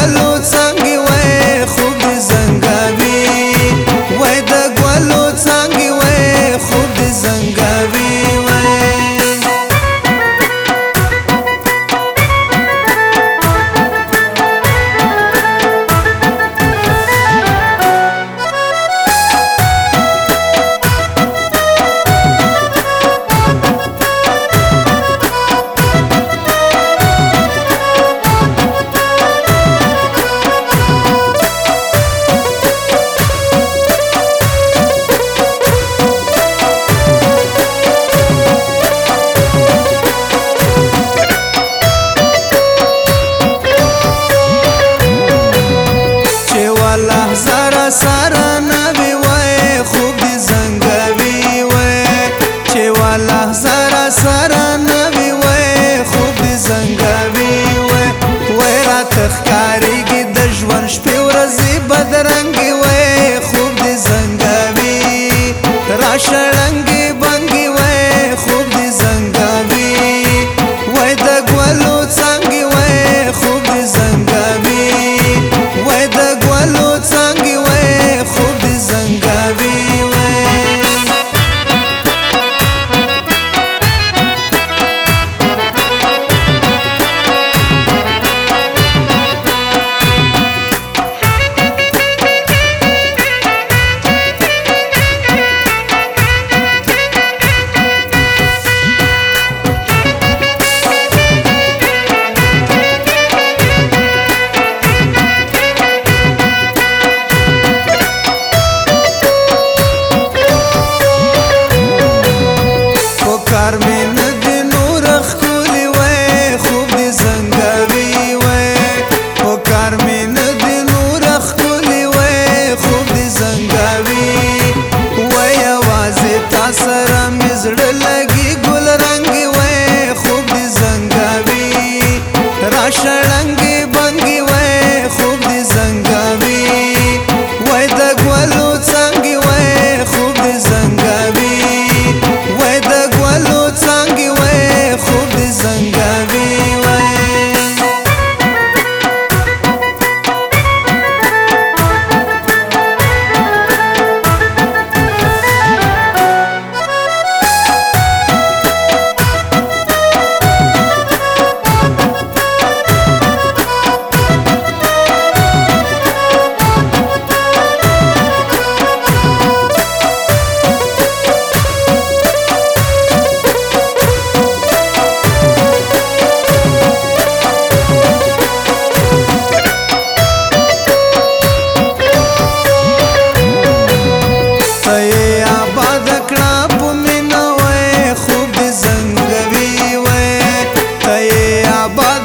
ګلو څانګې وای خوب دې زنګاوي وای د ګلو څانګې وای خوب دې زنګاوي وای زارا سارا نبی وای خوب دی زنگاوی وای چه والا زارا سارا نبی وای خوب دی زنگاوی وای وای را تخکاریږي د ژوند شپې ورځې بدرنګي وای خوب دی زنگاوی را شړنګي بنګي وای خوب دی زنگاوی وای د ګلو څانګي وای خوب دی زنگاوی وای د ګلو څانګې وای خوب دې زنګاوي کار مې نه دی نور ښکلي وای خوب دې زنګاوي وای خو کار مې نه دی نور ښکلي وای خوب دې زنګاوي وای یوازې تا سره مې زړه لګي ګل رنګي وای خوب دې زنګاوي را شړنګي بنګي وای خوب دې زنګاوي وای د ګلو څانګې وای خوب دې زنګاوي وای د ګلو څانګې وای خوب دې زنګاوي وای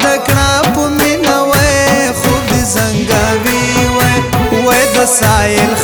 سایل